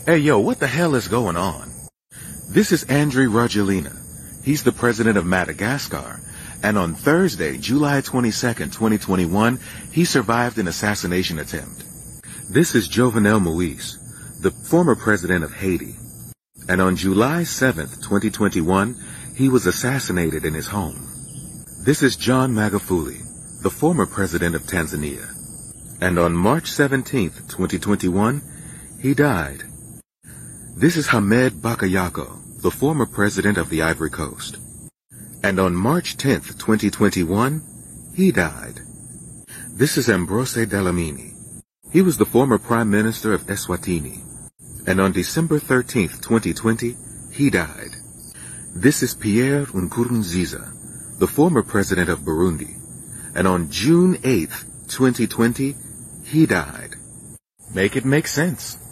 Hey yo, what the hell is going on? This is Andry Rajoelina. He's the president of Madagascar. And on Thursday, July 22nd, 2021, he survived an assassination attempt. This is Jovenel Moise, the former president of Haiti. And on July 7th, 2021, he was assassinated in his home. This is John Magufuli, the former president of Tanzania. And on March 17th, 2021, he died. This is Hamed Bakayoko, the former president of the Ivory Coast. And on March 10th, 2021, he died. This is Ambrose Dlamini. He was the former prime minister of Eswatini. And on December 13th, 2020, he died. This is Pierre Nkurunziza, the former president of Burundi. And on June 8th, 2020, he died. Make it make sense.